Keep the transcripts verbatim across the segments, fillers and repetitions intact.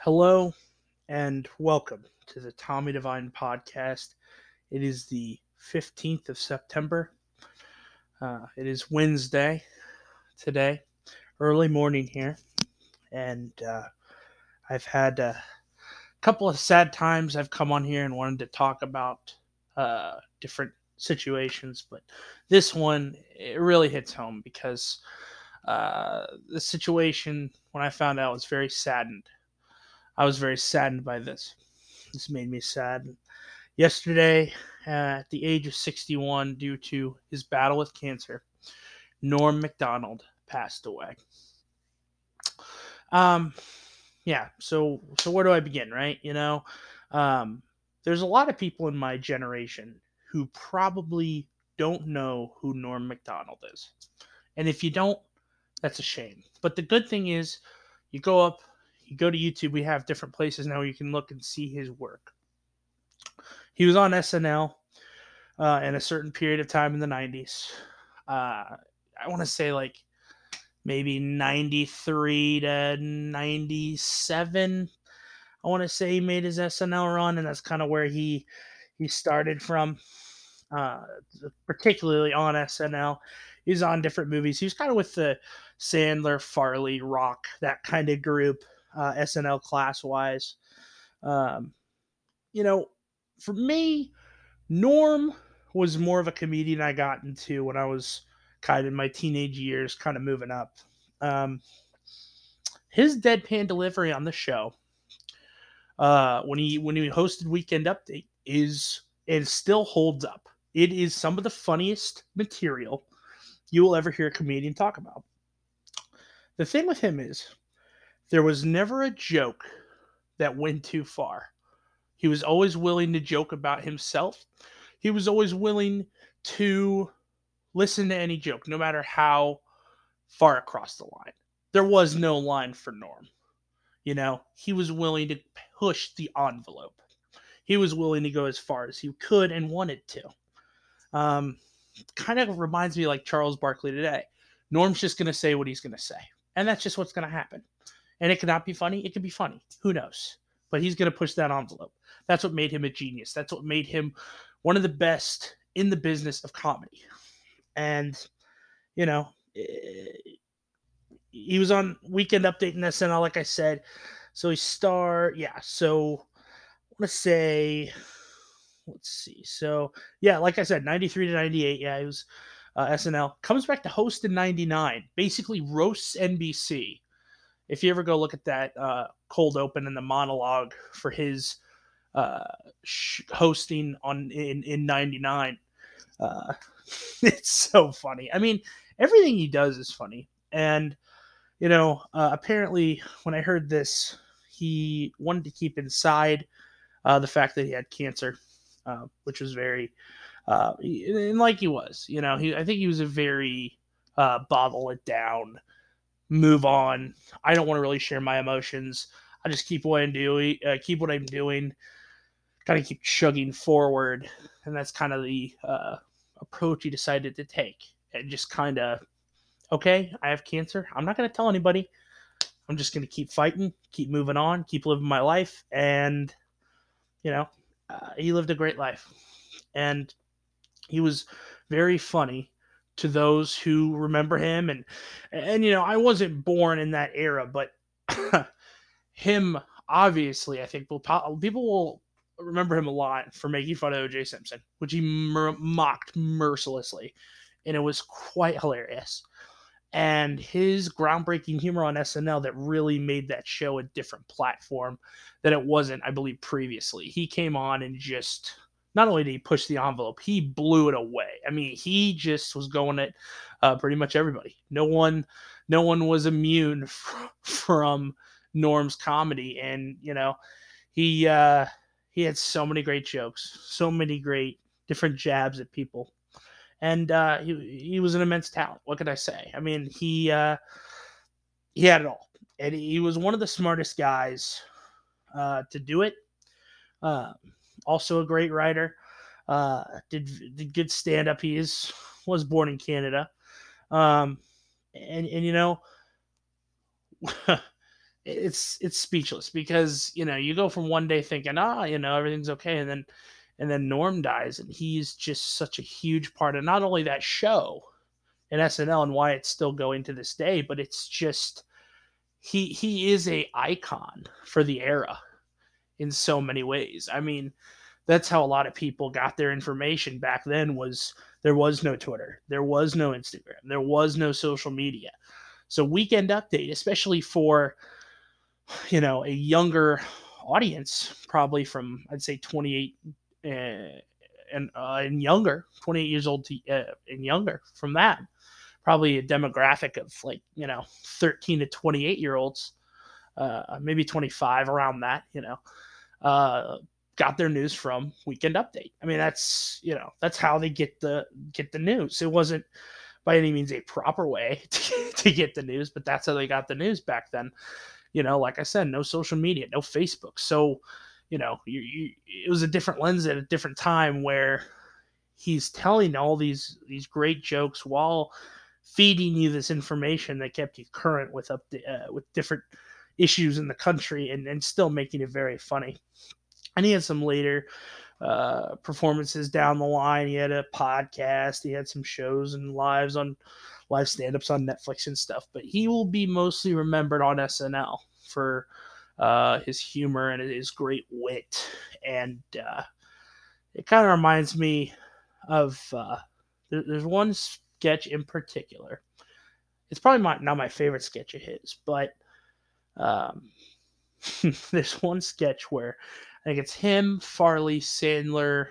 Hello and welcome to the Tommy Divine podcast. It is the fifteenth of September. Uh, it is Wednesday today, early morning here, and uh, I've had a couple of sad times. I've come on here and wanted to talk about uh, different situations, but this one, it really hits home because uh, the situation, when I found out, was very saddened. I was very saddened by this. This made me sad. Yesterday, uh, at the age of sixty-one, due to his battle with cancer, Norm Macdonald passed away. Um, yeah. So, so where do I begin? Right? You know, um, there's a lot of people in my generation who probably don't know who Norm Macdonald is, and if you don't, that's a shame. But the good thing is, you go up, you go to YouTube. We have different places now where you can look and see his work. He was on S N L uh, in a certain period of time in the nineties. Uh, I want to say like maybe ninety-three to ninety-seven. I want to say he made his S N L run, and that's kind of where he he started from, uh, particularly on S N L. He was on different movies. He was kind of with the Sandler, Farley, Rock, that kind of group, uh, S N L class wise. Um, you know, for me, Norm was more of a comedian I got into when I was kind of in my teenage years, kind of moving up. Um, his deadpan delivery on the show, uh, when he when he hosted Weekend Update, is and still holds up. It is some of the funniest material you will ever hear a comedian talk about. The thing with him is there was never a joke that went too far. He was always willing to joke about himself. He was always willing to listen to any joke, no matter how far across the line. There was no line for Norm. You know, he was willing to push the envelope. He was willing to go as far as he could and wanted to. Um, Kind of reminds me like Charles Barkley today. Norm's just going to say what he's going to say. And that's just what's going to happen. And it could not be funny. It could be funny. Who knows? But he's going to push that envelope. That's what made him a genius. That's what made him one of the best in the business of comedy. And, you know, eh, he was on Weekend Update in S N L, like I said. So he star, yeah. So I want to say, let's see. So yeah, like I said, ninety-three to ninety-eight. Yeah, he was uh, S N L. Comes back to host in ninety-nine. Basically roasts N B C. If you ever go look at that uh, cold open and the monologue for his uh, sh- hosting on in in ninety-nine, uh, it's so funny. I mean, everything he does is funny, and you know, uh, apparently, when I heard this, he wanted to keep inside uh, the fact that he had cancer, uh, which was very, uh, and like he was, you know, he I think he was a very uh, bottle it down, move on. I don't want to really share my emotions. I just keep what I'm doing, uh, keep what I'm doing, kind of keep chugging forward, and that's kind of the uh, approach he decided to take, and just kind of, okay, I have cancer. I'm not going to tell anybody. I'm just going to keep fighting, keep moving on, keep living my life. And, you know, uh, he lived a great life. And he was very funny to those who remember him. And, and you know, I wasn't born in that era, but him, obviously, I think will, people will remember him a lot for making fun of O J Simpson, which he mer- mocked mercilessly. And it was quite hilarious, and his groundbreaking humor on S N L that really made that show a different platform that it wasn't, I believe, previously. He came on and just not only did he push the envelope, he blew it away. I mean, he just was going at uh, pretty much everybody. No one, no one was immune f- from Norm's comedy, and you know, he uh, he had so many great jokes, so many great different jabs at people, and uh, he he was an immense talent. What could I say? I mean, he uh, he had it all, and he was one of the smartest guys uh, to do it. Uh, Also a great writer. Uh, did did good stand up. He is was born in Canada, um, and and you know, it's it's speechless because you know you go from one day thinking ah you know everything's okay, and then and then Norm dies, and he's just such a huge part of not only that show and S N L and why it's still going to this day, but it's just he he is a icon for the era in so many ways. I mean, that's how a lot of people got their information back then was there was no Twitter, there was no Instagram, there was no social media. So Weekend Update, especially for, you know, a younger audience, probably from I'd say twenty-eight uh, and uh, and younger, twenty-eight years old to uh, and younger from that, probably a demographic of like, you know, thirteen to twenty-eight year olds, uh, maybe twenty-five around that, you know, uh, got their news from Weekend Update. I mean, that's, you know, that's how they get the get the news. It wasn't by any means a proper way to, to get the news, but that's how they got the news back then. You know, like I said, no social media, no Facebook. So, you know, you, you, it was a different lens at a different time where he's telling all these these great jokes while feeding you this information that kept you current with up uh, with different issues in the country, and, and still making it very funny. And he had some later uh, performances down the line. He had a podcast. He had some shows and lives on live stand-ups on Netflix and stuff. But he will be mostly remembered on S N L for uh, his humor and his great wit. And uh, it kind of reminds me of uh, there, there's one sketch in particular. It's probably my, not my favorite sketch of his, but um, there's one sketch where I think it's him, Farley, Sandler,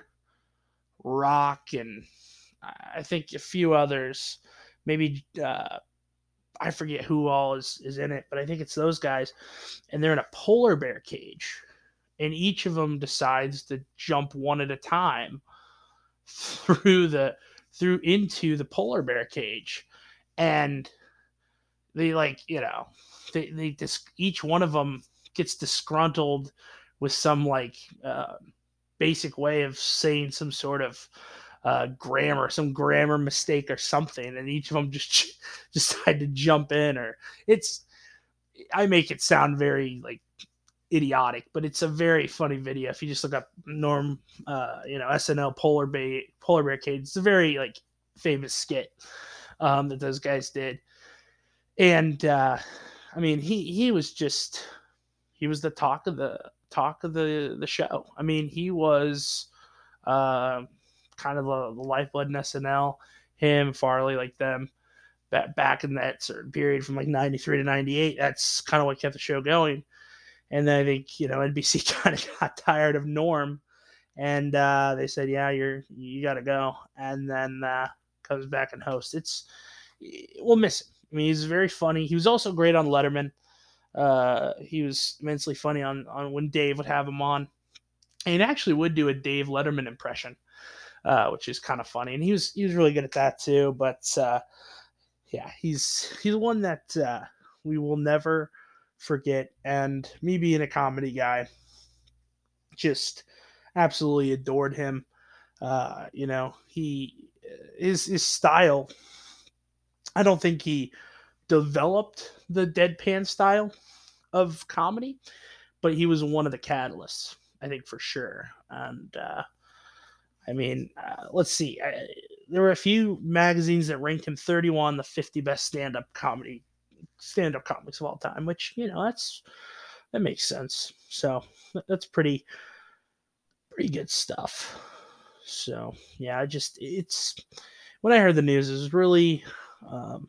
Rock, and I think a few others. Maybe uh, I forget who all is, is in it, but I think it's those guys. And they're in a polar bear cage. And each of them decides to jump one at a time through the through into the polar bear cage. And they like, you know, they, they just each one of them gets disgruntled with some like uh, basic way of saying some sort of uh, grammar, some grammar mistake or something, and each of them just decide to jump in. Or it's, I make it sound very like idiotic, but it's a very funny video. If you just look up Norm, uh, you know, S N L polar bear polar bear cage, it's a very like famous skit um, that those guys did. And uh, I mean, he he was just he was the talk of the talk of the the show. I mean, he was uh, kind of the, the lifeblood in S N L. Him, Farley, like them, back back in that certain period from like ninety-three to ninety-eight. That's kind of what kept the show going. And then I think, you know, N B C kind of got tired of Norm, and uh, they said, "Yeah, you're you got to go." And then uh, comes back and hosts. It's we'll miss him. I mean, he's very funny. He was also great on Letterman. Uh, he was immensely funny on, on when Dave would have him on, and he actually would do a Dave Letterman impression, uh, which is kind of funny. And he was he was really good at that too. But uh, yeah, he's he's one that uh, we will never forget. And me being a comedy guy, just absolutely adored him. Uh, you know, he his his style. I don't think he developed the deadpan style of comedy, but he was one of the catalysts, I think, for sure. And uh, I mean, uh, let's see. I, there were a few magazines that ranked him thirty-one, the fifty best stand-up comedy stand-up comics of all time, which, you know, that's that makes sense. So that's pretty pretty good stuff. So yeah, I just it's when I heard the news, it was really um,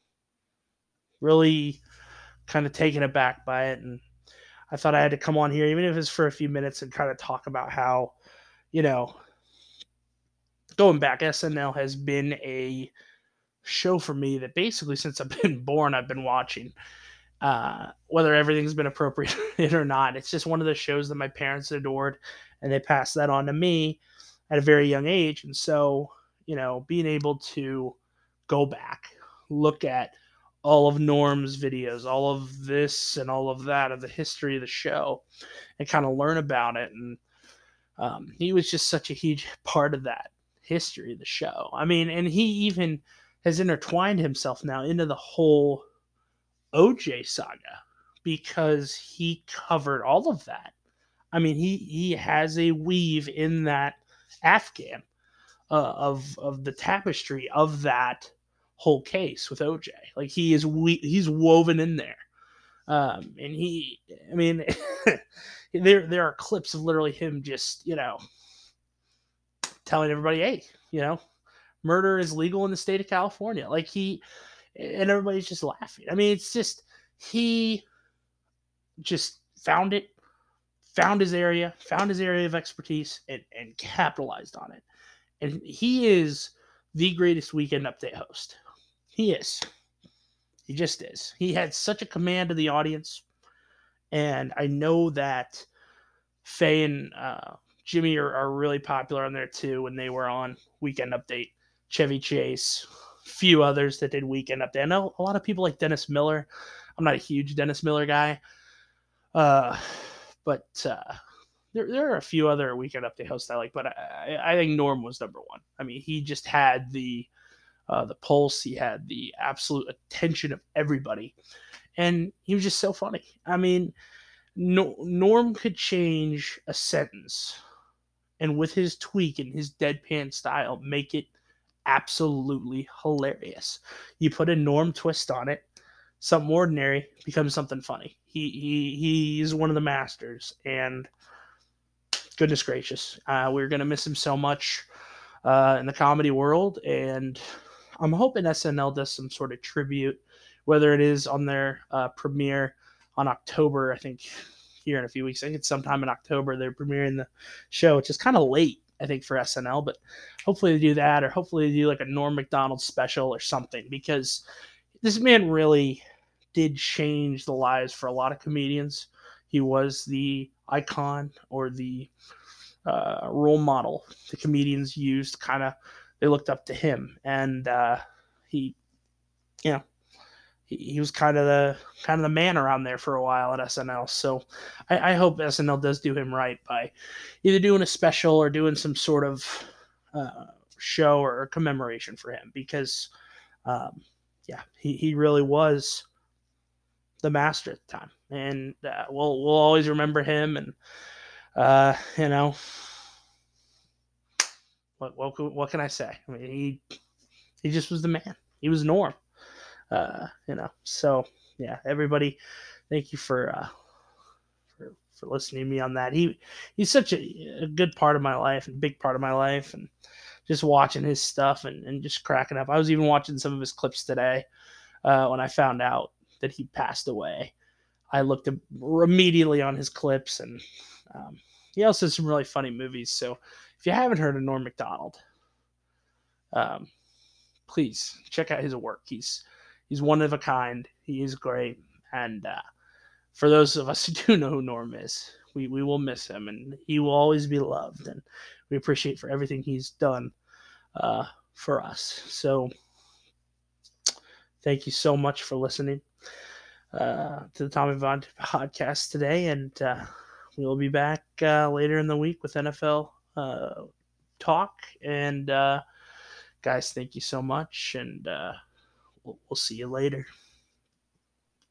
really kind of taken aback by it, and I thought I had to come on here, even if it's for a few minutes, and kind of talk about how, you know, going back, S N L has been a show for me that basically since I've been born, I've been watching. Uh, whether everything's been appropriate or not, it's just one of those shows that my parents adored, and they passed that on to me at a very young age. And so, you know, being able to go back, look at all of Norm's videos, all of this and all of that of the history of the show, and kind of learn about it. And um, he was just such a huge part of that history of the show. I mean, and he even has intertwined himself now into the whole O J saga, because he covered all of that. I mean, he he has a weave in that Afghan uh, of of the tapestry of that whole case with O J. Like he is we he's woven in there. Um, and he, I mean, there there are clips of literally him just you know telling everybody, hey, you know, murder is legal in the state of California. Like he, and everybody's just laughing. I mean, it's just he just found it, found his area, found his area of expertise, and and capitalized on it. And he is the greatest Weekend Update host. He is. He just is. He had such a command of the audience, and I know that Faye and uh, Jimmy are, are really popular on there too. When they were on Weekend Update, Chevy Chase, few others that did Weekend Update. I know a lot of people like Dennis Miller. I'm not a huge Dennis Miller guy, uh, but uh, there there are a few other Weekend Update hosts I like. But I, I think Norm was number one. I mean, he just had the uh, the pulse. He had the absolute attention of everybody, and he was just so funny. I mean, no, Norm could change a sentence, and with his tweak and his deadpan style, make it absolutely hilarious. You put a Norm twist on it, something ordinary becomes something funny. He he he is one of the masters, and goodness gracious, uh, we're gonna miss him so much uh, in the comedy world, and I'm hoping S N L does some sort of tribute, whether it is on their uh, premiere on October, I think here in a few weeks. I think it's sometime in October they're premiering the show, which is kind of late, I think, for S N L, but hopefully they do that, or hopefully they do like a Norm Macdonald special or something, because this man really did change the lives for a lot of comedians. He was the icon or the uh, role model the comedians used. Kind of, they looked up to him, and uh, he, you know, he, he was kind of the kind of the man around there for a while at S N L. So I, I hope S N L does do him right by either doing a special or doing some sort of uh, show or commemoration for him, because um, yeah, he, he really was the master at the time, and uh, we'll we'll always remember him. And uh, you know, what what what can I say? I mean, he he just was the man. He was Norm. Uh, you know, so yeah, everybody, thank you for uh, for for listening to me on that. He he's such a, a good part of my life and big part of my life, and just watching his stuff and, and just cracking up. I was even watching some of his clips today uh, when I found out that he passed away. I looked immediately on his clips, and um, he also has some really funny movies. So if you haven't heard of Norm Macdonald, um, please check out his work. He's he's one of a kind. He is great, and uh, for those of us who do know who Norm is, we, we will miss him, and he will always be loved, and we appreciate for everything he's done uh, for us. So thank you so much for listening uh, to the Tommy Vaughn podcast today, and uh, we will be back uh, later in the week with N F L uh, talk. And uh, guys, thank you so much, and uh, we'll, we'll see you later.